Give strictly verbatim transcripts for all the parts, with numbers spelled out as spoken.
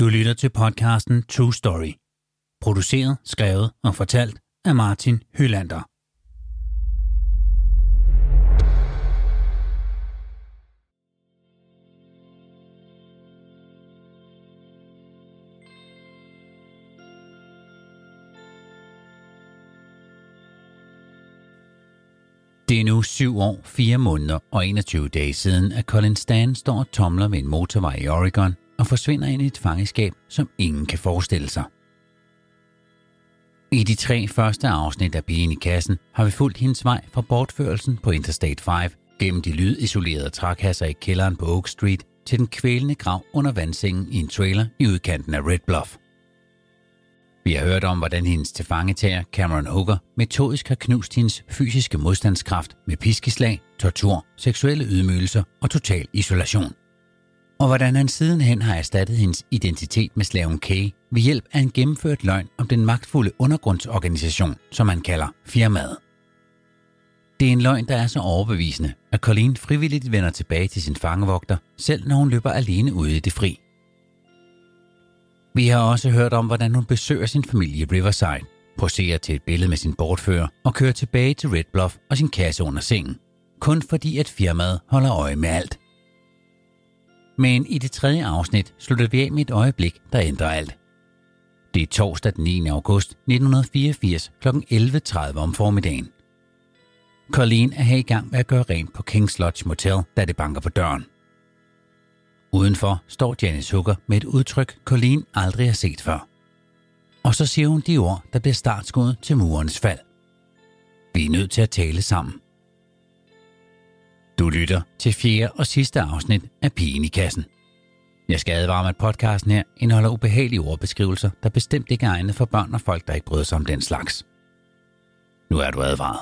Du lytter til podcasten True Story. Produceret, skrevet og fortalt af Martin Hylander. Det er nu syv år, fire måneder og enogtyve dage siden, at Colin Stan står og tomler ved en motorvej i Oregon og forsvinder ind i et fangeskab, som ingen kan forestille sig. I de tre første afsnit af Pigen i kassen har vi fulgt hendes vej fra bortførelsen på Interstate fem gennem de lydisolerede trækasser i kælderen på Oak Street til den kvælende grav under vandsengen i en trailer i udkanten af Red Bluff. Vi har hørt om, hvordan hendes tilfangetager Cameron Hooker metodisk har knust hendes fysiske modstandskraft med piskeslag, tortur, seksuelle ydmygelser og total isolation. Og hvordan han sidenhen har erstattet hendes identitet med slaven Kay ved hjælp af en gennemført løgn om den magtfulde undergrundsorganisation, som man kalder firmaet. Det er en løgn, der er så overbevisende, at Colleen frivilligt vender tilbage til sin fangevogter, selv når hun løber alene ude i det fri. Vi har også hørt om, hvordan hun besøger sin familie i Riverside, poserer til et billede med sin bortfører og kører tilbage til Red Bluff og sin kasse under sengen, kun fordi at firmaet holder øje med alt. Men i det tredje afsnit slutter vi af med et øjeblik, der ændrer alt. Det er torsdag den niende august nitten fireogfirs kl. elleve tredive om formiddagen. Colleen er her i gang med at gøre rent på Kings Lodge Motel, da det banker på døren. Udenfor står Janice Hooker med et udtryk, Colleen aldrig har set før. Og så siger hun de ord, der bliver startskuddet til murens fald. Vi er nødt til at tale sammen. Du lytter til fjerde og sidste afsnit af Pigen i kassen. Jeg skal advare med, at podcasten her indeholder ubehagelige ordbeskrivelser, der bestemt ikke er egnet for børn og folk, der ikke bryder sig om den slags. Nu er du advaret.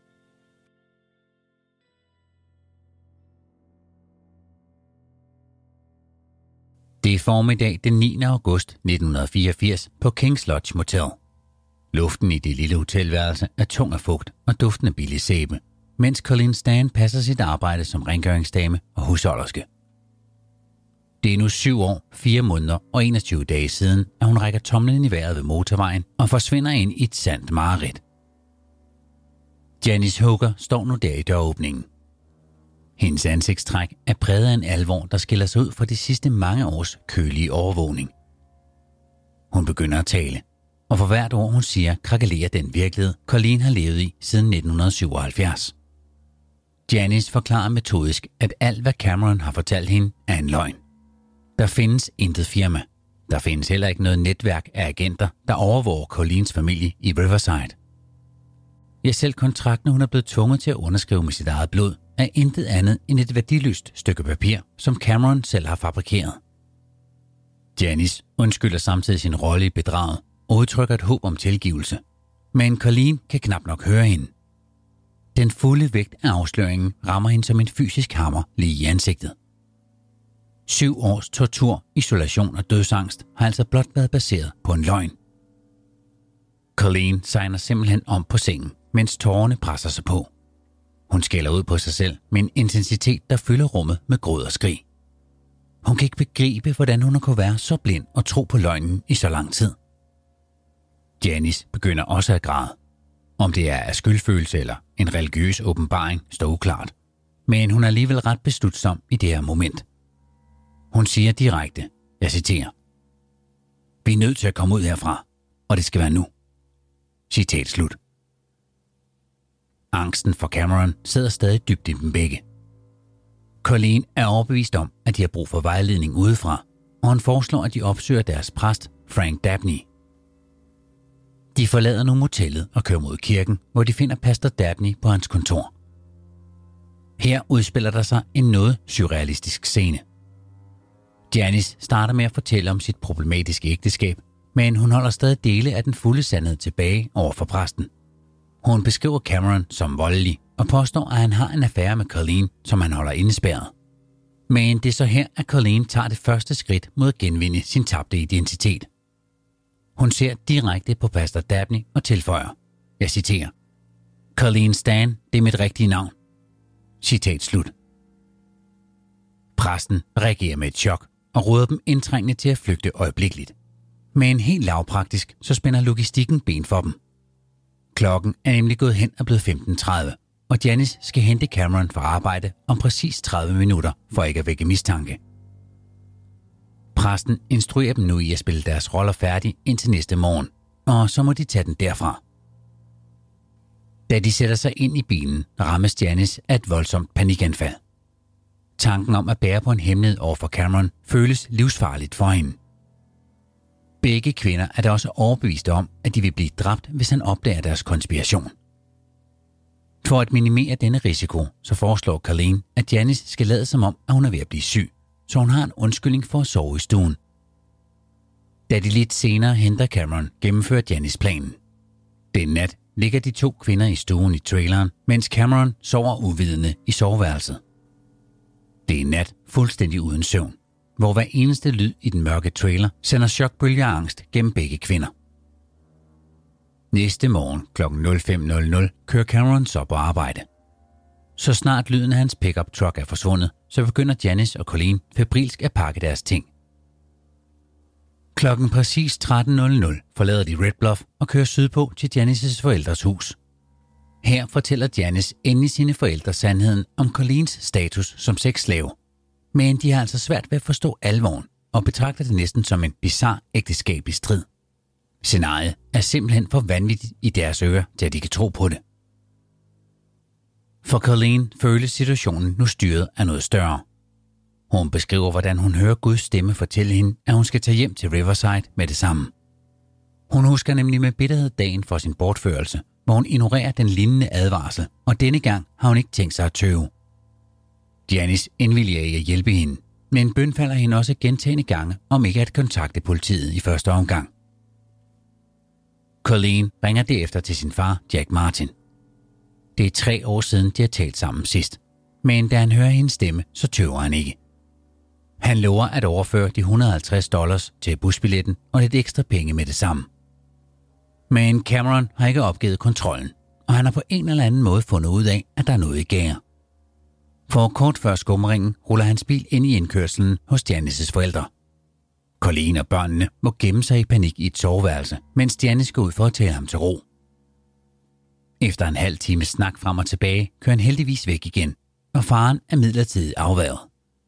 Det er formiddag den niende august nitten fireogfirs på Kings Lodge Motel. Luften i det lille hotelværelse er tung af fugt og duften af billig sæbe, mens Colleen Stan passer sit arbejde som rengøringsdame og husholderske. Det er nu syv år, fire måneder og enogtyve dage siden, at hun rækker tomlen i vejret ved motorvejen og forsvinder ind i et sandt mareridt. Janice Hooker står nu der i døråbningen. Hendes ansigtstræk er præget af en alvor, der skiller sig ud fra de sidste mange års kølige overvågning. Hun begynder at tale, og for hvert ord hun siger, krakelerer den virkelighed, Colleen har levet i siden nitten syvoghalvfjerds. Janice forklarer metodisk, at alt hvad Cameron har fortalt hende er en løgn. Der findes intet firma. Der findes heller ikke noget netværk af agenter, der overvåger Colleens familie i Riverside. Ja, selv kontrakten, hun er blevet tvunget til at underskrive med sit eget blod, er intet andet end et værdiløst stykke papir, som Cameron selv har fabrikeret. Janice undskylder samtidig sin rolle i bedraget og udtrykker et håb om tilgivelse, men Colleen kan knap nok høre hende. Den fulde vægt af afsløringen rammer hende som en fysisk hammer lige i ansigtet. Syv års tortur, isolation og dødsangst har altså blot været baseret på en løgn. Colleen segner simpelthen om på sengen, mens tårerne presser sig på. Hun skælder ud på sig selv med en intensitet, der fylder rummet med gråd og skrig. Hun kan ikke begribe, hvordan hun har kunne være så blind og tro på løgnen i så lang tid. Janice begynder også at græde. Om det er af skyldfølelse eller en religiøs åbenbaring, står uklart. Men hun er alligevel ret beslutsom i det her moment. Hun siger direkte, jeg citerer: "Vi er nødt til at komme ud herfra, og det skal være nu." Citat slut. Angsten for Cameron sidder stadig dybt i dem begge. Colleen er overbevist om, at de har brug for vejledning udefra, og han foreslår, at de opsøger deres præst, Frank Dabney. De forlader nu motellet og kører mod kirken, hvor de finder pastor Dabney på hans kontor. Her udspiller der sig en noget surrealistisk scene. Janice starter med at fortælle om sit problematiske ægteskab, men hun holder stadig dele af den fulde sandhed tilbage over for præsten. Hun beskriver Cameron som voldelig og påstår, at han har en affære med Colleen, som han holder indespærret. Men det er så her, at Colleen tager det første skridt mod at genvinde sin tabte identitet. Hun ser direkte på pastor Dabney og tilføjer, jeg citerer: "Colleen Stan, det er mit rigtige navn." Citat slut. Præsten reagerer med et chok og råder dem indtrængende til at flygte øjeblikkeligt. Men helt lavpraktisk, så spænder logistikken ben for dem. Klokken er nemlig gået hen og blevet femten tredive, og Janice skal hente Cameron fra arbejde om præcis tredive minutter for ikke at vække mistanke. Præsten instruerer dem nu i at spille deres roller færdig indtil næste morgen, og så må de tage den derfra. Da de sætter sig ind i bilen, rammes Janice af et voldsomt panikanfald. Tanken om at bære på en hemmelighed over for Cameron føles livsfarligt for hende. Begge kvinder er da også overbeviste om, at de vil blive dræbt, hvis han opdager deres konspiration. For at minimere denne risiko, så foreslår Colleen, at Janice skal lade som om, at hun er ved at blive syg, så hun har en undskyldning for at sove i stuen. Da de lidt senere henter Cameron, gennemfører Janice planen. Den nat ligger de to kvinder i stuen i traileren, mens Cameron sover uvidende i soveværelset. Det er en nat fuldstændig uden søvn, hvor hver eneste lyd i den mørke trailer sender chokbølger af angst gennem begge kvinder. Næste morgen klokken nul fem nul nul kører Cameron så på arbejde. Så snart lyden af hans pickup truck er forsvundet, så begynder Janice og Colleen febrilsk at pakke deres ting. Klokken præcis tretten nul nul forlader de Red Bluff og kører sydpå til Janices forældres hus. Her fortæller Janice endelig sine forældre sandheden om Colleens status som sexslave. Men de har altså svært ved at forstå alvoren og betragter det næsten som en bizarre ægteskabelig strid. Scenariet er simpelthen for vanvittigt i deres ører, til at de kan tro på det. For Colleen føles situationen nu styret af noget større. Hun beskriver, hvordan hun hører Guds stemme fortælle hende, at hun skal tage hjem til Riverside med det samme. Hun husker nemlig med bitterhed dagen for sin bortførelse, hvor hun ignorerer den lignende advarsel, og denne gang har hun ikke tænkt sig at tøve. Janice indvilliger i at hjælpe hende, men bønfalder hende også gentagne gange om ikke at kontakte politiet i første omgang. Colleen ringer derefter til sin far, Jack Martin. Det er tre år siden, de har talt sammen sidst, men da han hører hendes stemme, så tøver han ikke. Han lover at overføre de et hundrede og halvtreds dollars til busbilletten og lidt ekstra penge med det samme. Men Cameron har ikke opgivet kontrollen, og han har på en eller anden måde fundet ud af, at der er noget i gære. For kort før skumringen ruller hans bil ind i indkørslen hos Janices forældre. Colleen og børnene må gemme sig i panik i et soveværelse, mens Janice går ud for at tale ham til ro. Efter en halv time snak frem og tilbage, kører han heldigvis væk igen, og faren er midlertidigt afværget.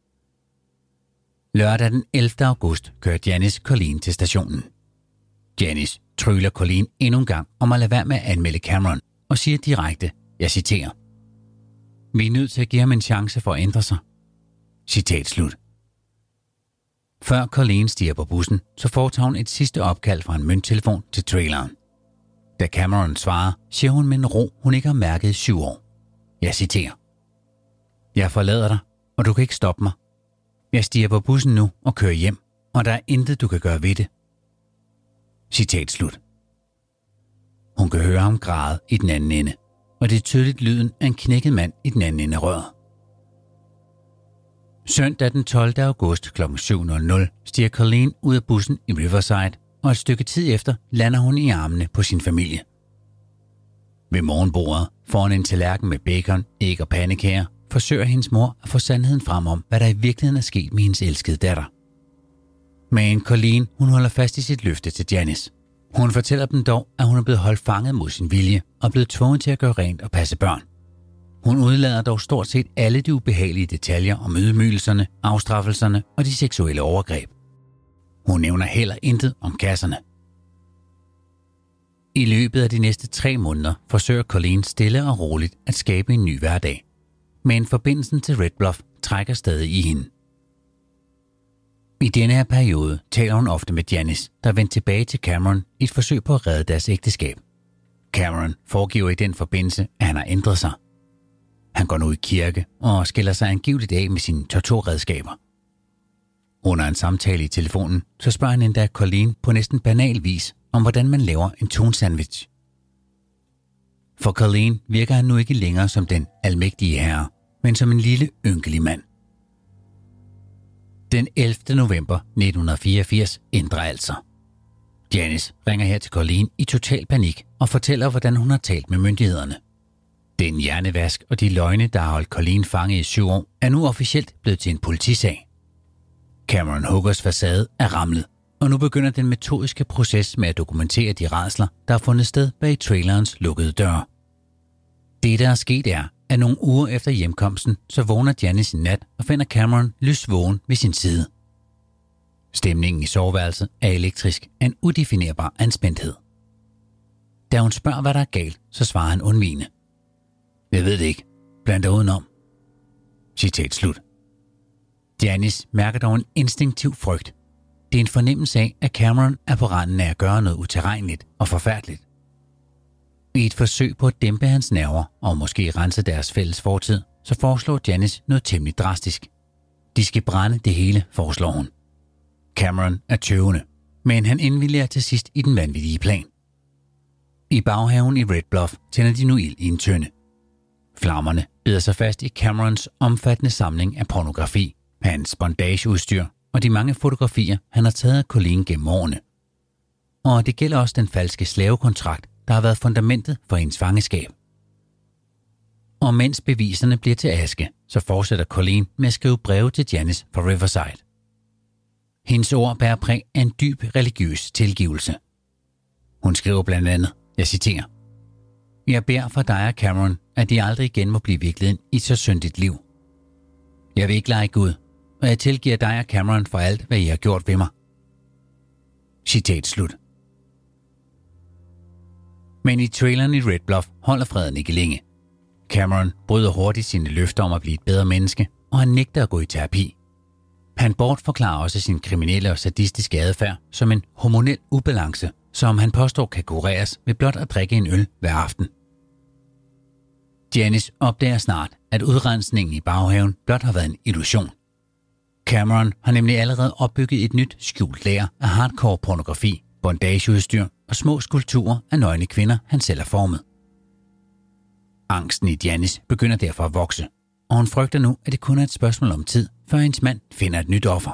Lørdag den ellevte august kører Janice Colleen til stationen. Janice tryller Colleen endnu en gang om at lade være med at anmelde Cameron og siger direkte, jeg citerer: "Vi er nødt til at give ham en chance for at ændre sig." Citat slut. Før Colleen stiger på bussen, så foretager hun et sidste opkald fra en mønttelefon til traileren. Da Cameron svarer, siger hun med en ro, hun ikke har mærket i syv år. Jeg citerer: "Jeg forlader dig, og du kan ikke stoppe mig. Jeg stiger på bussen nu og kører hjem, og der er intet, du kan gøre ved det." Citat slut. Hun kan høre ham græde i den anden ende, og det er tydeligt lyden af en knækket mand i den anden ende af røret. Søndag den tolvte august klokken syv nul nul stiger Colleen ud af bussen i Riverside, og et stykke tid efter lander hun i armene på sin familie. Ved morgenbordet foran en tallerken med bacon, æg og pandekager forsøger hendes mor at få sandheden frem om, hvad der i virkeligheden er sket med hendes elskede datter. Men Colleen, hun holder fast i sit løfte til Janice. Hun fortæller dem dog, at hun er blevet holdt fanget mod sin vilje og blevet tvunget til at gøre rent og passe børn. Hun udlader dog stort set alle de ubehagelige detaljer om ydmygelserne, afstraffelserne og de seksuelle overgreb. Hun nævner heller intet om kasserne. I løbet af de næste tre måneder forsøger Colleen stille og roligt at skabe en ny hverdag. Men forbindelsen til Red Bluff trækker stadig i hende. I denne her periode taler hun ofte med Janice, der vendte tilbage til Cameron i et forsøg på at redde deres ægteskab. Cameron foregiver i den forbindelse, at han har ændret sig. Han går nu i kirke og skiller sig angiveligt af med sine torturredskaber. Under en samtale i telefonen, så spørger han endda Colleen på næsten banal vis om, hvordan man laver en tun-sandwich. For Colleen virker han nu ikke længere som den almægtige herre, men som en lille, ynkelig mand. Den ellevte november nitten fireogfirs ændrer altså. Janice ringer her til Colleen i total panik og fortæller, hvordan hun har talt med myndighederne. Den hjernevask og de løgne, der har holdt Colleen fanget i syv år, er nu officielt blevet til en politisag. Cameron Hookers facade er ramlet, og nu begynder den metodiske proces med at dokumentere de rædsler, der har fundet sted bag trailerens lukkede døre. Det, der er sket, er, at nogle uger efter hjemkomsten, så vågner Janice en nat og finder Cameron lysvågen ved sin side. Stemningen i soveværelset er elektrisk af en udefinerbar anspændthed. Da hun spørger, hvad der er galt, så svarer han undvigende: "Jeg ved det ikke. Bland dig udenom." Citat slut. Janice mærker dog en instinktiv frygt. Det er en fornemmelse af, at Cameron er på randen af at gøre noget utilregneligt og forfærdeligt. I et forsøg på at dæmpe hans nerver og måske rense deres fælles fortid, så foreslår Janice noget temmelig drastisk. De skal brænde det hele, foreslår hun. Cameron er tøvende, men han indvilliger til sidst i den vanvittige plan. I baghaven i Red Bluff tænder de nu ild i en tønde. Flammerne bider sig fast i Camerons omfattende samling af pornografi, hans bondageudstyr og de mange fotografier, han har taget af Colleen gennem årene. Og det gælder også den falske slavekontrakt, der har været fundamentet for hendes fangeskab. Og mens beviserne bliver til aske, så fortsætter Colleen med at skrive breve til Janice fra Riverside. Hendes ord bærer præg af en dyb religiøs tilgivelse. Hun skriver blandt andet, jeg citerer: "Jeg beder for dig og Cameron, at de aldrig igen må blive virkeligheden i så syndigt liv. Jeg vil ikke lege Gud, og jeg tilgiver dig og Cameron for alt, hvad I har gjort ved mig." Citat slut. Men i traileren i Red Bluff holder freden ikke længe. Cameron bryder hurtigt sine løfter om at blive et bedre menneske, og han nægter at gå i terapi. Han bortforklarer også sin kriminelle og sadistiske adfærd som en hormonel ubalance, som han påstår kan kureres ved blot at drikke en øl hver aften. Janice opdager snart, at udrensningen i baghaven blot har været en illusion. Cameron har nemlig allerede opbygget et nyt skjult lager af hardcore pornografi, bondageudstyr og små skulpturer af nøgne kvinder, han selv har formet. Angsten i Janice begynder derfor at vokse, og hun frygter nu, at det kun er et spørgsmål om tid, før hendes mand finder et nyt offer.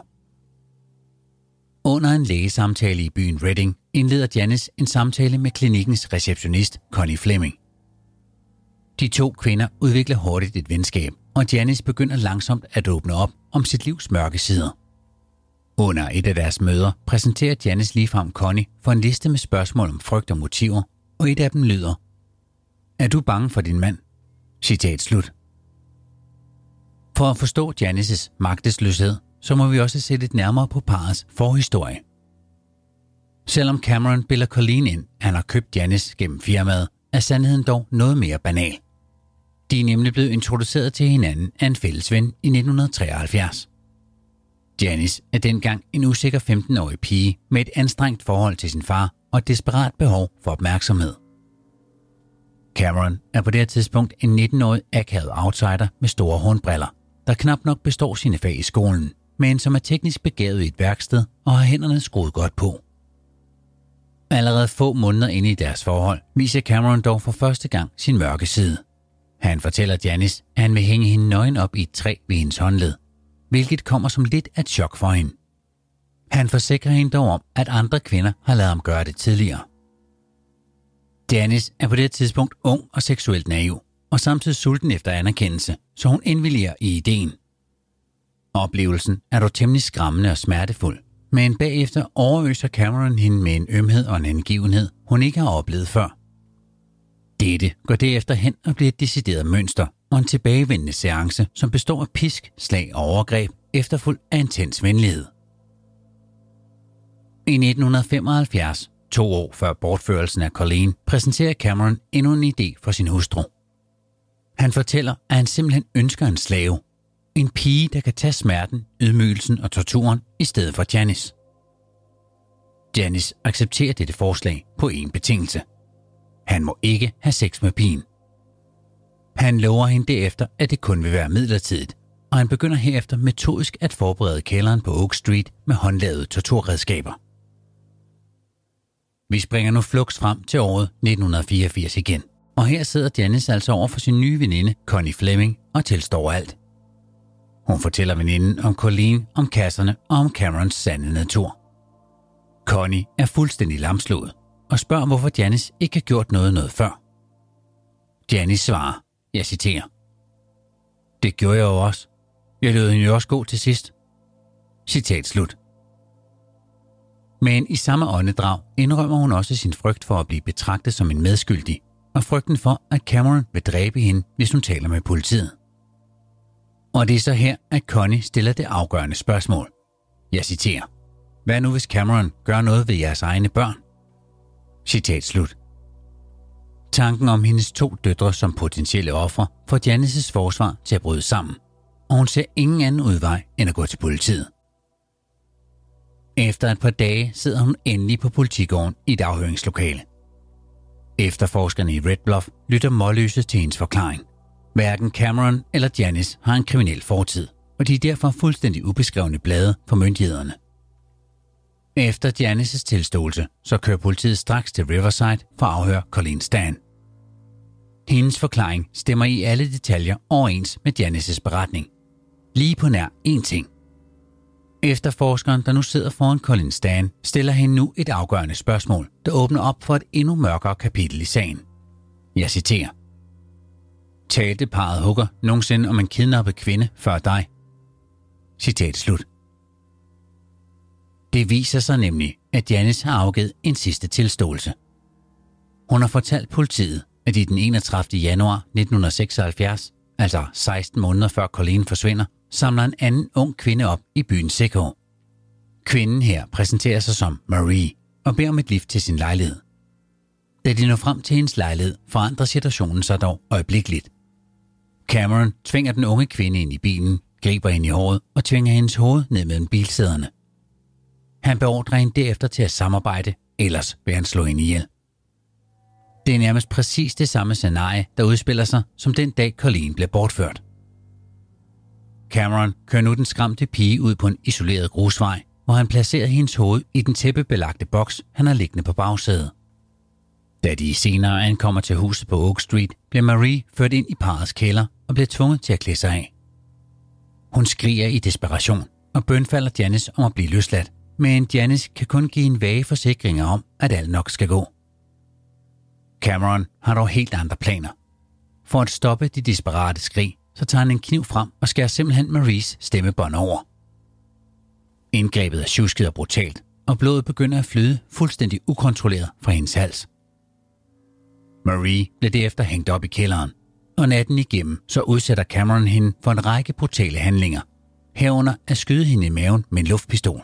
Under en lægesamtale i byen Redding indleder Janice en samtale med klinikkens receptionist Connie Fleming. De to kvinder udvikler hurtigt et venskab, og Janice begynder langsomt at åbne op om sit livs mørke sider. Under et af deres møder præsenterer Janice ligefrem Connie for en liste med spørgsmål om frygt og motiver, og et af dem lyder: "Er du bange for din mand?" Citat slut. For at forstå Janices magtesløshed, så må vi også se lidt nærmere på parrets forhistorie. Selvom Cameron bilder Colleen ind, han har købt Janice gennem firmaet, er sandheden dog noget mere banal. De er nemlig blevet introduceret til hinanden af en fælles ven i nitten treoghalvfjerds. Janice er dengang en usikker femten-årig pige med et anstrengt forhold til sin far og et desperat behov for opmærksomhed. Cameron er på det her tidspunkt en nitten-årig akavet outsider med store hornbriller, der knap nok består sine fag i skolen, men som er teknisk begavet i et værksted og har hænderne skruet godt på. Allerede få måneder inde i deres forhold viser Cameron dog for første gang sin mørke side. Han fortæller Janice, at han vil hænge hende nøgen op i et træ ved hendes håndled, hvilket kommer som lidt af et chok for hende. Han forsikrer hende dog om, at andre kvinder har ladet ham gøre det tidligere. Janice er på det tidspunkt ung og seksuelt naiv, og samtidig sulten efter anerkendelse, så hun indvilliger i ideen. Oplevelsen er dog temmelig skræmmende og smertefuld, men bagefter overøser Cameron hende med en ømhed og en hengivenhed, hun ikke har oplevet før. Dette går derefter hen og bliver et decideret mønster og en tilbagevendende seance, som består af pisk, slag og overgreb, efterfulgt af intens venlighed. I nitten femoghalvfjerds, to år før bortførelsen af Colleen, præsenterer Cameron endnu en idé for sin hustru. Han fortæller, at han simpelthen ønsker en slave. En pige, der kan tage smerten, ydmygelsen og torturen i stedet for Janice. Janice accepterer dette forslag på en betingelse. Han må ikke have sex med pigen. Han lover hende derefter, at det kun vil være midlertidigt, og han begynder herefter metodisk at forberede kælderen på Oak Street med håndlavede torturredskaber. Vi springer nu fluks frem til året nitten fireogfirs igen, og her sidder Janice altså over for sin nye veninde Connie Fleming og tilstår alt. Hun fortæller veninden om Colleen, om kasserne og om Camerons sande natur. Connie er fuldstændig lamslået og spørger, hvorfor Janice ikke har gjort noget noget før. Janice svarer, jeg citerer: "Det gjorde jeg jo også. Jeg lød hende jo også gå til sidst." Citat slut. Men i samme åndedrag indrømmer hun også sin frygt for at blive betragtet som en medskyldig, og frygten for, at Cameron vil dræbe hende, hvis hun taler med politiet. Og det er så her, at Connie stiller det afgørende spørgsmål. Jeg citerer. Hvad nu hvis Cameron gør noget ved jeres egne børn? Citat slut. Tanken om hendes to døtre som potentielle ofre får Janices forsvar til at bryde sammen, og hun ser ingen anden udvej end at gå til politiet. Efter et par dage sidder hun endelig på politigården i et afhøringslokale. Efterforskerne i Red Bluff lytter målløse til hendes forklaring. Hverken Cameron eller Janice har en kriminel fortid, og de er derfor fuldstændig ubeskrevne blade for myndighederne. Efter Janices tilståelse, så kører politiet straks til Riverside for at afhøre Colleen Stan. Hendes forklaring stemmer i alle detaljer overens med Janices beretning. Lige på nær én ting. Efterforskeren, der nu sidder foran Colleen Stan, stiller hende nu et afgørende spørgsmål, der åbner op for et endnu mørkere kapitel i sagen. Jeg citerer. Talte parret Hooker nogensinde om en kidnappet kvinde før dig? Citat slut. Det viser sig nemlig, at Janice har afgivet en sidste tilståelse. Hun har fortalt politiet, at i den enogtredivte januar nitten seksoghalvfjerds, altså seksten måneder før Colleen forsvinder, samler en anden ung kvinde op i byen Sikko. Kvinden her præsenterer sig som Marie og beder om et lift til sin lejlighed. Da de når frem til hendes lejlighed, forandrer situationen sig dog øjeblikkeligt. Cameron tvinger den unge kvinde ind i bilen, griber hende i håret og tvinger hendes hoved ned mellem bilsæderne. Han beordrer hende derefter til at samarbejde, ellers vil han slå hende ihjel. Det er nærmest præcis det samme scenarie, der udspiller sig, som den dag Colleen blev bortført. Cameron kører nu den skræmte pige ud på en isoleret grusvej, hvor han placerer hendes hoved i den tæppebelagte boks, han har liggende på bagsædet. Da de senere ankommer til huset på Oak Street, bliver Marie ført ind i parrets kælder og bliver tvunget til at klæde sig af. Hun skriger i desperation og bønfalder Janice om at blive løsladt, men Janice kan kun give en vage forsikringer om, at alt nok skal gå. Cameron har dog helt andre planer. For at stoppe de desperate skrig, så tager han en kniv frem og skærer simpelthen Maries stemmebånd over. Indgrebet er sjusket og brutalt, og blodet begynder at flyde fuldstændig ukontrolleret fra hendes hals. Marie bliver derefter hængt op i kælderen, og natten igennem så udsætter Cameron hende for en række brutale handlinger, herunder at skyde hende i maven med en luftpistol.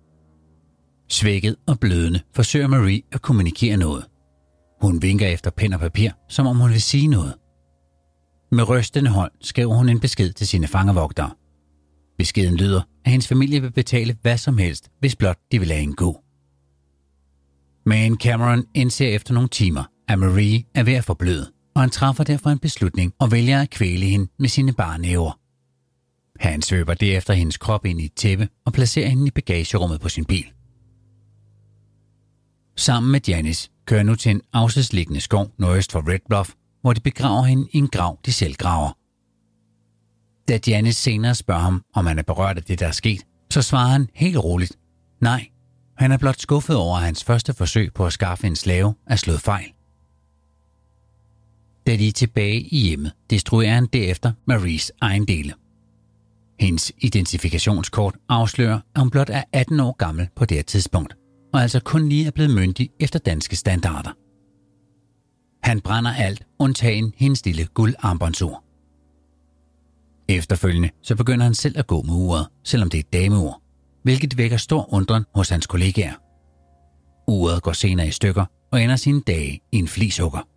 Svækket og blødende forsøger Marie at kommunikere noget. Hun vinker efter pen og papir, som om hun vil sige noget. Med rystende hånd skriver hun en besked til sine fangevogtere. Beskeden lyder, at hendes familie vil betale hvad som helst, hvis blot de vil lade hende gå. Men Cameron indser efter nogle timer, at Marie er ved at forbløde, og han træffer derfor en beslutning og vælger at kvæle hende med sine bare næver. Han svøber derefter hendes krop ind i et tæppe og placerer hende i bagagerummet på sin bil. Sammen med Janice kører nu til en afsidsliggende skov nordøst for Red Bluff, hvor de begraver hende i en grav, de selv graver. Da Janice senere spørger ham, om han er berørt af det, der er sket, så svarer han helt roligt, nej, han er blot skuffet over, at hans første forsøg på at skaffe en slave er slået fejl. Da de er tilbage i hjemmet, destruerer han derefter Maries ejendele. Hendes identifikationskort afslører, at hun blot er atten år gammel på det her tidspunkt, og altså kun lige er blevet myndig efter danske standarder. Han brænder alt, undtagen hendes lille guldarmbåndsur. Efterfølgende så begynder han selv at gå med uret, selvom det er et dameur, hvilket vækker stor undren hos hans kollegaer. Uret går senere i stykker og ender sine dage i en flishugger.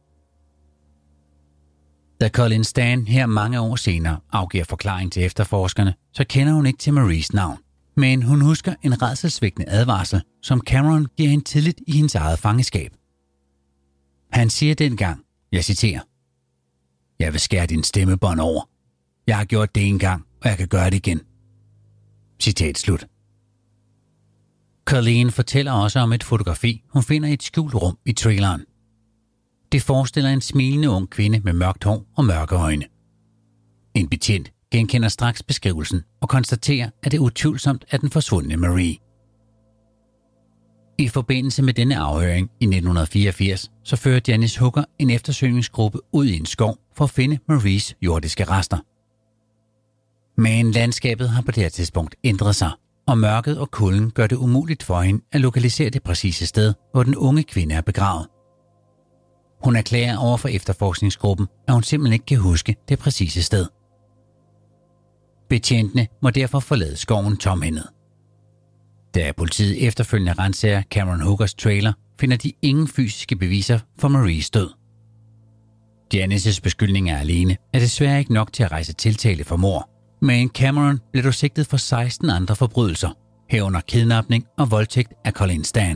Da Colleen Stan her mange år senere afgiver forklaring til efterforskerne, så kender hun ikke til Maries navn, men hun husker en rædselsvækkende advarsel, som Cameron giver hende tidligt i hendes eget fangeskab. Han siger dengang, jeg citerer, jeg vil skære din stemmebånd over. Jeg har gjort det en gang, og jeg kan gøre det igen. Citat slut. Colleen fortæller også om et fotografi, hun finder i et skjult rum i traileren. Det forestiller en smilende ung kvinde med mørkt hår og mørke øjne. En betjent genkender straks beskrivelsen og konstaterer, at det utvivlsomt er den forsvundne Marie. I forbindelse med denne afhøring i nitten fireogfirs, så fører Janice Hooker en eftersøgningsgruppe ud i en skov for at finde Maries jordiske rester. Men landskabet har på det her tidspunkt ændret sig, og mørket og kulden gør det umuligt for hende at lokalisere det præcise sted, hvor den unge kvinde er begravet. Hun erklærer over for efterforskningsgruppen, at hun simpelthen ikke kan huske det præcise sted. Betjentene må derfor forlade skoven tomhændet. Da politiet efterfølgende ransager Cameron Hookers trailer, finder de ingen fysiske beviser for Maries død. Janices beskyldninger alene er desværre ikke nok til at rejse tiltale for mord, men Cameron blev dog sigtet for seksten andre forbrydelser, herunder kidnapning og voldtægt af Colleen Stan.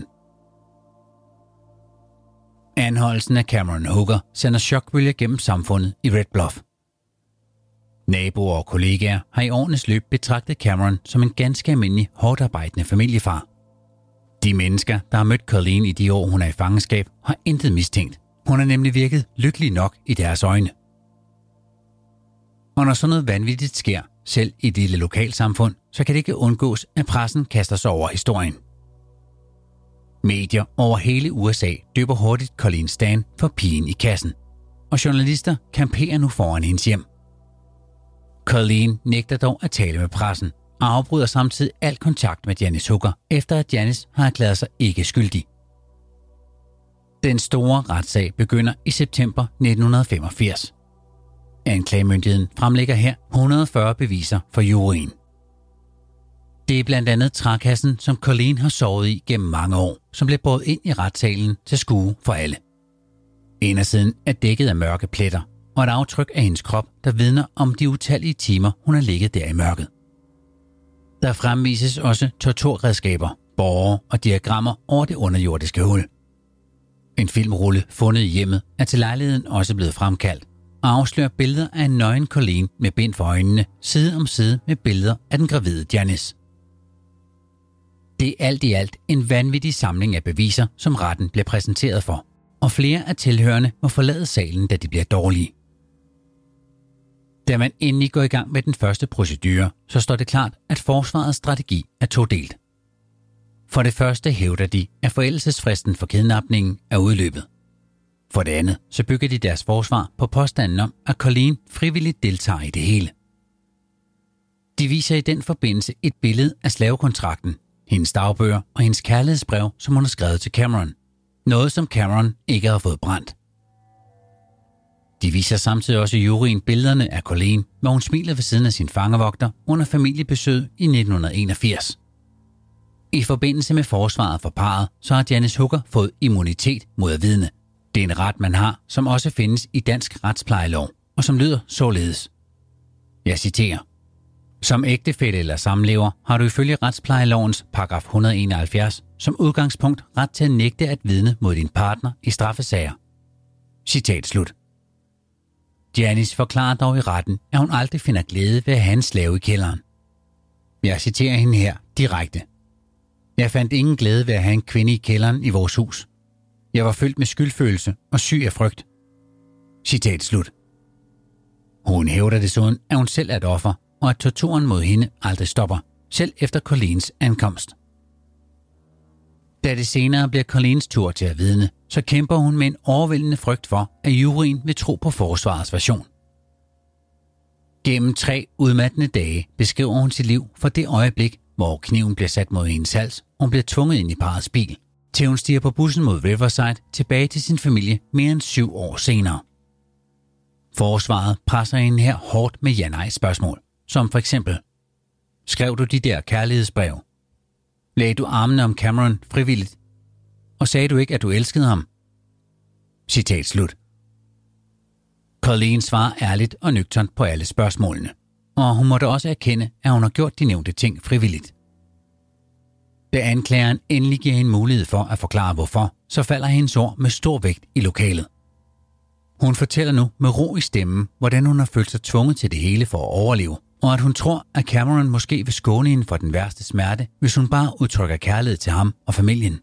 Anholdelsen af Cameron Hooker sender chokbølger gennem samfundet i Red Bluff. Naboer og kollegaer har i årenes løb betragtet Cameron som en ganske almindelig, hårdt arbejdende familiefar. De mennesker, der har mødt Colleen i de år, hun er i fangenskab, har intet mistænkt. Hun har nemlig virket lykkelig nok i deres øjne. Og når sådan noget vanvittigt sker, selv i et lille lokalsamfund, så kan det ikke undgås, at pressen kaster sig over historien. Medier over hele U S A døber hurtigt Colleen Stan for pigen i kassen, og journalister kamperer nu foran hendes hjem. Colleen nægter dog at tale med pressen og afbryder samtidig al kontakt med Janice Hooker, efter at Janice har erklæret sig ikke skyldig. Den store retssag begynder i september nitten femogfirs. Anklagemyndigheden fremlægger her et hundrede og fyrre beviser for juryen. Det er blandt andet trækassen, som Colleen har sovet i gennem mange år, som blev båret ind i retssalen til skue for alle. Indersiden er dækket af mørke pletter og et aftryk af hendes krop, der vidner om de utallige timer, hun har ligget der i mørket. Der fremvises også torturredskaber, båre og diagrammer over det underjordiske hul. En filmrulle fundet i hjemmet er til lejligheden også blevet fremkaldt og afslører billeder af en nøgen Colleen med bind for øjnene, side om side med billeder af den gravide Janice. Det er alt i alt en vanvittig samling af beviser, som retten bliver præsenteret for, og flere af tilhørende må forlade salen, da de bliver dårlige. Da man endelig går i gang med den første procedure, så står det klart, at forsvarets strategi er todelt. For det første hævder de, at forældelsesfristen for kidnapningen er udløbet. For det andet, så bygger de deres forsvar på påstanden om, at Colleen frivilligt deltager i det hele. De viser i den forbindelse et billede af slavekontrakten, hendes dagbøger og hendes kærlighedsbrev, som hun har skrevet til Cameron. Noget, som Cameron ikke har fået brændt. De viser samtidig også i juryen billederne af Colleen, hvor hun smiler ved siden af sin fangevogter under familiebesøg i nitten enogfirs. I forbindelse med forsvaret for parret, så har Janice Hooker fået immunitet mod at vidne. Det er en ret, man har, som også findes i dansk retsplejelov, og som lyder således. Jeg citerer. Som ægtefælle eller samlever har du ifølge retsplejelovens paragraf et hundrede og enoghalvfjerds som udgangspunkt ret til at nægte at vidne mod din partner i straffesager. Citat slut. Janice forklarer dog i retten, at hun aldrig finder glæde ved at have en slave i kælderen. Jeg citerer hende her direkte. Jeg fandt ingen glæde ved at have en kvinde i kælderen i vores hus. Jeg var fyldt med skyldfølelse og syg af frygt. Citat slut. Hun hævder desuden, at hun selv er et offer, og at torturen mod hende aldrig stopper, selv efter Colleens ankomst. Da det senere bliver Colleens tur til at vidne, så kæmper hun med en overvældende frygt for, at juryen vil tro på forsvarets version. Gennem tre udmattende dage beskriver hun sit liv fra det øjeblik, hvor kniven bliver sat mod hendes hals, og hun bliver tvunget ind i parrets bil, til hun stiger på bussen mod Riverside tilbage til sin familie mere end syv år senere. Forsvaret presser hende her hårdt med ja-nej spørgsmål, som for eksempel: skrev du de der kærlighedsbrev? Lagde du armene om Cameron frivilligt? Og sagde du ikke, at du elskede ham? Citat slut. Colleen svarer ærligt og nøgternt på alle spørgsmålene, og hun måtte også erkende, at hun har gjort de nævnte ting frivilligt. Da anklageren endelig giver hende mulighed for at forklare hvorfor, så falder hendes ord med stor vægt i lokalet. Hun fortæller nu med ro i stemmen, hvordan hun har følt sig tvunget til det hele for at overleve, og at hun tror, at Cameron måske vil skåne hende for den værste smerte, hvis hun bare udtrykker kærlighed til ham og familien.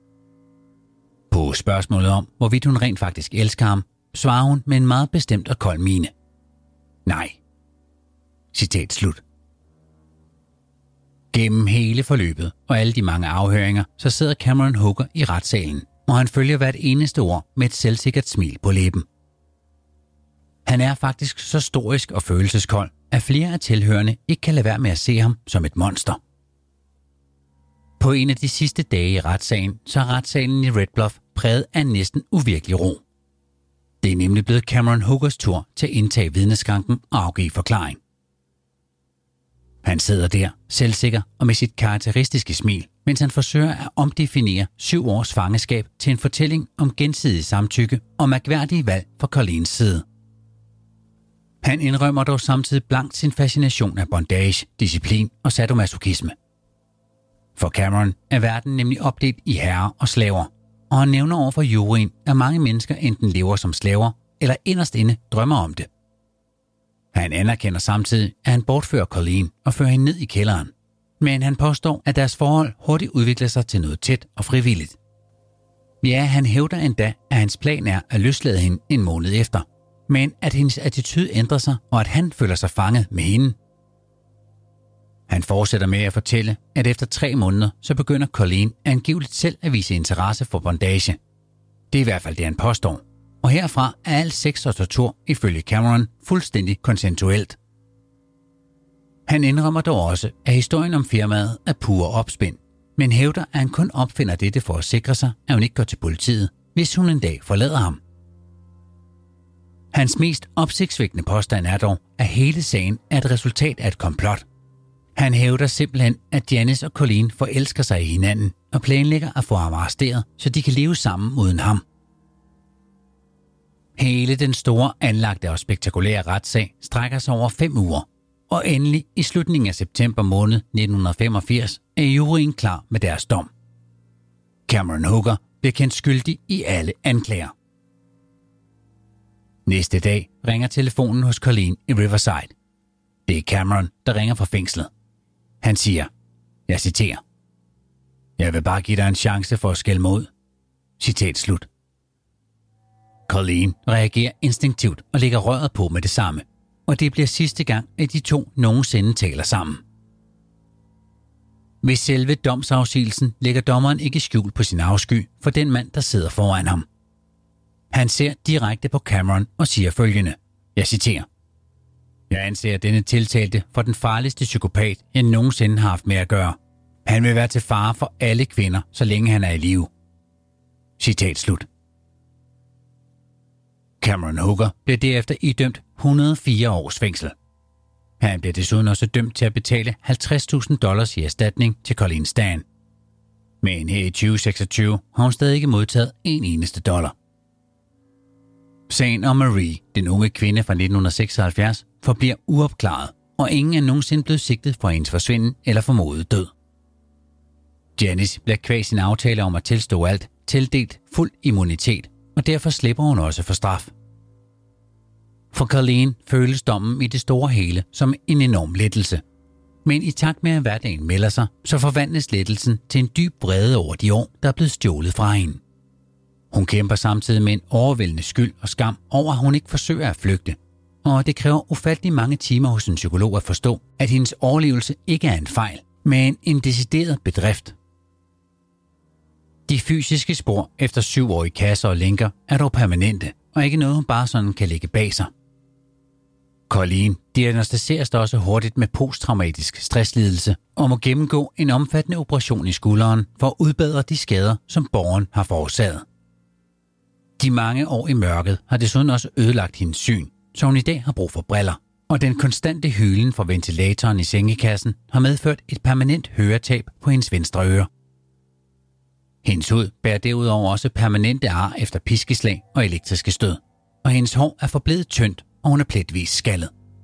På spørgsmålet om, hvorvidt hun rent faktisk elsker ham, svarer hun med en meget bestemt og kold mine. Nej. Citat slut. Gennem hele forløbet og alle de mange afhøringer, så sidder Cameron Hooker i retssalen, og han følger hvert eneste ord med et selvsikkert smil på læben. Han er faktisk så stoisk og følelseskold, at flere af tilhørende ikke kan lade være med at se ham som et monster. På en af de sidste dage i retssagen, så er retssalen i Red Bluff præget af en næsten uvirkelig ro. Det er nemlig blevet Cameron Hookers tur til at indtage vidneskranken og afgive forklaring. Han sidder der, selvsikker og med sit karakteristiske smil, mens han forsøger at omdefinere syv års fangeskab til en fortælling om gensidig samtykke og mærkværdige valg fra Colleens side. Han indrømmer dog samtidig blankt sin fascination af bondage, disciplin og sadomasochisme. For Cameron er verden nemlig opdelt i herrer og slaver, og han nævner over for juryen, at mange mennesker enten lever som slaver eller inderst inde drømmer om det. Han anerkender samtidig, at han bortfører Colleen og fører hende ned i kælderen, men han påstår, at deres forhold hurtigt udvikler sig til noget tæt og frivilligt. Ja, han hævder endda, at hans plan er at løslade hende en måned efter, men at hendes attitude ændrer sig, og at han føler sig fanget med hende. Han fortsætter med at fortælle, at efter tre måneder, så begynder Colleen angiveligt selv at vise interesse for bondage. Det er i hvert fald det, han påstår. Og herfra er al sex og tortur ifølge Cameron fuldstændig konsensuelt. Han indrømmer dog også, at historien om firmaet er pure opspind, men hævder, at han kun opfinder dette for at sikre sig, at hun ikke går til politiet, hvis hun en dag forlader ham. Hans mest opsigtsvækkende påstand er dog, at hele sagen er et resultat af et komplot. Han hævder simpelthen, at Janice og Colleen forelsker sig i hinanden og planlægger at få ham arresteret, så de kan leve sammen uden ham. Hele den store, anlagte og spektakulære retssag strækker sig over fem uger, og endelig i slutningen af september måned nitten femogfirs er juryen klar med deres dom. Cameron Hooker bliver kendt skyldig i alle anklager. Næste dag ringer telefonen hos Colleen i Riverside. Det er Cameron, der ringer fra fængslet. Han siger, jeg citerer, jeg vil bare give dig en chance for at skælde mig ud. Citat slut. Colleen reagerer instinktivt og lægger røret på med det samme, og det bliver sidste gang, at de to nogensinde taler sammen. Ved selve domsafsigelsen lægger dommeren ikke skjul på sin afsky for den mand, der sidder foran ham. Han ser direkte på Cameron og siger følgende, jeg citerer, jeg anser denne tiltalte for den farligste psykopat, jeg nogensinde har haft med at gøre. Han vil være til fare for alle kvinder, så længe han er i live. Citat slut. Cameron Hooker blev derefter idømt et hundrede og fire års fængsel. Han blev desuden også dømt til at betale halvtreds tusind dollars i erstatning til Colleen Stan. Men her i tyve seksogtyve har hun stadig ikke modtaget en eneste dollar. Sagen om Marie, den unge kvinde fra nitten seksoghalvfjerds, forbliver uopklaret, og ingen er nogensinde blevet sigtet for hendes forsvinden eller formodet død. Janice bliver kvæg sin aftale om at tilstå alt tildelt fuld immunitet, og derfor slipper hun også for straf. For Colleen føles dommen i det store hele som en enorm lettelse. Men i takt med at hverdagen melder sig, så forvandles lettelsen til en dyb vrede over de år, der er blevet stjålet fra hende. Hun kæmper samtidig med en overvældende skyld og skam over, at hun ikke forsøger at flygte. Og det kræver ufattelig mange timer hos en psykolog at forstå, at hendes overlevelse ikke er en fejl, men en decideret bedrift. De fysiske spor efter syv år i kasser og lænker er dog permanente, og ikke noget, hun bare sådan kan lægge bag sig. Colleen diagnosticeres også hurtigt med posttraumatisk stresslidelse og må gennemgå en omfattende operation i skulderen for at udbedre de skader, som borgeren har forårsaget. De mange år i mørket har desuden også ødelagt hendes syn, så hun i dag har brug for briller, og den konstante hylen fra ventilatoren i sengekassen har medført et permanent høretab på hendes venstre øre. Hendes hud bærer derudover også permanente ar efter piskeslag og elektriske stød, og hendes hår er forblevet tyndt, og hun er pletvis skaldet.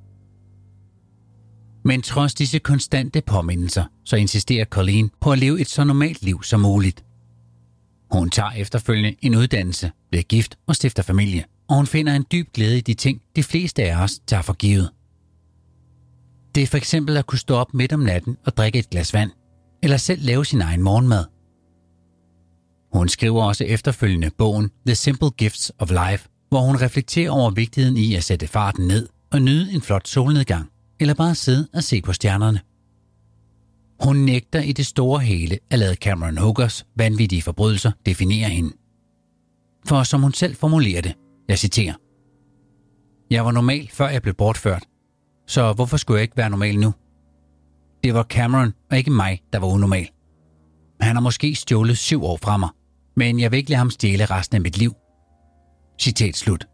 Men trods disse konstante påmindelser, så insisterer Colleen på at leve et så normalt liv som muligt. Hun tager efterfølgende en uddannelse, bliver gift og stifter familie, og hun finder en dyb glæde i de ting, de fleste af os tager for givet. Det er for eksempel at kunne stå op midt om natten og drikke et glas vand, eller selv lave sin egen morgenmad. Hun skriver også efterfølgende bogen The Simple Gifts of Life, hvor hun reflekterer over vigtigheden i at sætte farten ned og nyde en flot solnedgang, eller bare sidde og se på stjernerne. Hun nægter i det store hele at lade Cameron Hookers vanvittige forbrydelser definere hende. For som hun selv formulerer det, jeg citerer, jeg var normal, før jeg blev bortført, så hvorfor skulle jeg ikke være normal nu? Det var Cameron og ikke mig, der var unormal. Han har måske stjålet syv år fra mig, men jeg vil ikke lade ham stjæle resten af mit liv. Citat slut.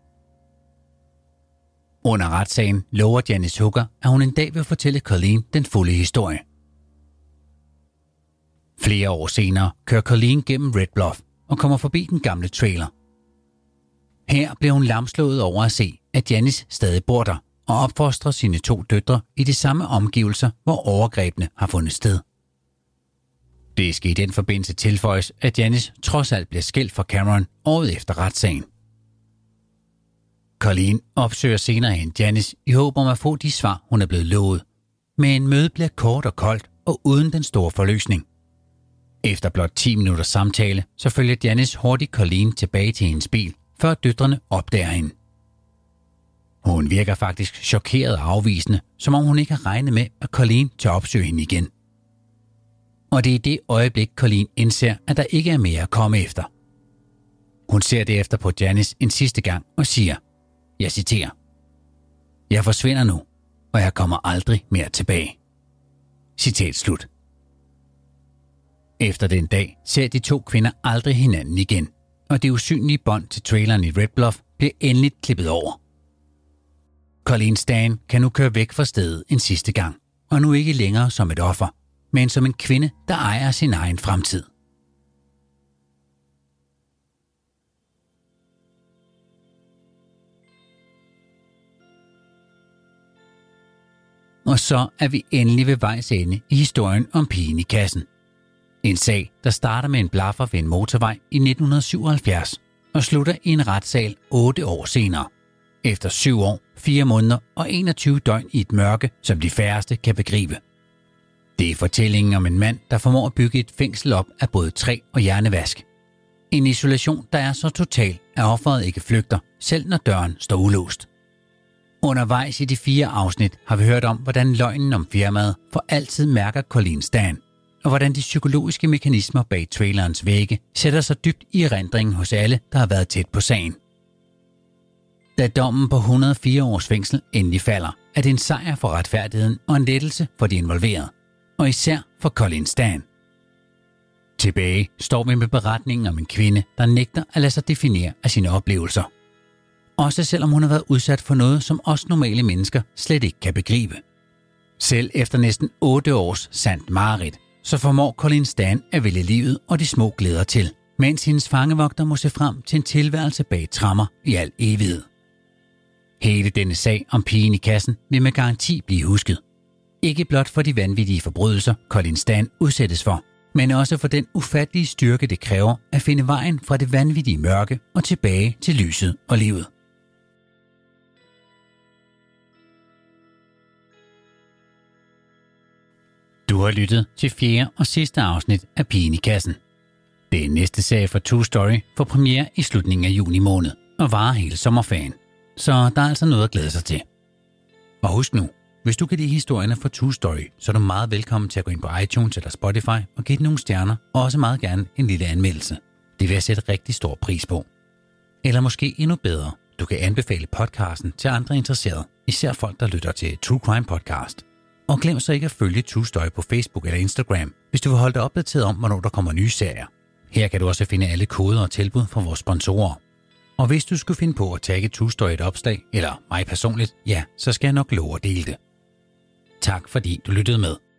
Under retssagen lover Janice Hooker, at hun en dag vil fortælle Colleen den fulde historie. Flere år senere kører Colleen gennem Red Bluff og kommer forbi den gamle trailer. Her bliver hun lamslået over at se, at Janice stadig bor der og opfostrer sine to døtre i de samme omgivelser, hvor overgrebene har fundet sted. Det skal i den forbindelse tilføjes, at Janice trods alt bliver skilt fra Cameron året efter retssagen. Colleen opsøger senere hen Janice i håb om at få de svar, hun er blevet lovet. Men mødet bliver kort og koldt og uden den store forløsning. Efter blot ti minutters samtale, så følger Janice hurtigt Colleen tilbage til hendes bil, før døtrene opdager hende. Hun virker faktisk chokeret og afvisende, som om hun ikke har regnet med, at Colleen tør opsøge hende igen. Og det er i det øjeblik, Colleen indser, at der ikke er mere at komme efter. Hun ser derefter på Janice en sidste gang og siger, jeg citerer, jeg forsvinder nu, og jeg kommer aldrig mere tilbage. Citat slut. Efter den dag ser de to kvinder aldrig hinanden igen, og det usynlige bånd til traileren i Red Bluff bliver endeligt klippet over. Colleen Stan kan nu køre væk fra stedet en sidste gang, og nu ikke længere som et offer, men som en kvinde, der ejer sin egen fremtid. Og så er vi endelig ved vejs ende i historien om pigen i kassen. En sag, der starter med en blaffer ved en motorvej i nitten syvoghalvfjerds og slutter i en retssal otte år senere. Efter syv år, fire måneder og enogtyve døgn i et mørke, som de færreste kan begribe. Det er fortællingen om en mand, der formår at bygge et fængsel op af både træ og hjernevask. En isolation, der er så total, at offeret ikke flygter, selv når døren står ulåst. Undervejs i de fire afsnit har vi hørt om, hvordan løgnen om firmaet for altid mærker Colleen Stan, og hvordan de psykologiske mekanismer bag trailerens vægge sætter sig dybt i erindringen hos alle, der har været tæt på sagen. Da dommen på et hundrede og fire års fængsel endelig falder, er det en sejr for retfærdigheden og en lettelse for de involverede, og især for Colleen Stan. Tilbage står vi med beretningen om en kvinde, der nægter at lade sig definere af sine oplevelser. Også selvom hun har været udsat for noget, som os normale mennesker slet ikke kan begribe. Selv efter næsten otte års sandt mareridt, så formår Colleen Stan at vælge livet og de små glæder til, mens hendes fangevogter må se frem til en tilværelse bag tremmer i al evighed. Hele denne sag om pigen i kassen vil med garanti blive husket. Ikke blot for de vanvittige forbrydelser, Colleen Stan udsættes for, men også for den ufattelige styrke, det kræver at finde vejen fra det vanvittige mørke og tilbage til lyset og livet. Du har lyttet til fjerde og sidste afsnit af Pigen i kassen. Det er næste serie for True Story for premiere i slutningen af juni måned og varer hele sommerferien. Så der er altså noget at glæde sig til. Og husk nu, hvis du kan lide historierne for True Story, så er du meget velkommen til at gå ind på iTunes eller Spotify og give den nogle stjerner, og også meget gerne en lille anmeldelse. Det vil jeg sætte rigtig stor pris på. Eller måske endnu bedre, du kan anbefale podcasten til andre interesserede, især folk, der lytter til True Crime Podcast. Og glem så ikke at følge True Story på Facebook eller Instagram, hvis du vil holde dig opdateret om, hvornår der kommer nye serier. Her kan du også finde alle koder og tilbud fra vores sponsorer. Og hvis du skulle finde på at tagge True Story et opslag, eller mig personligt, ja, så skal jeg nok love at dele det. Tak fordi du lyttede med.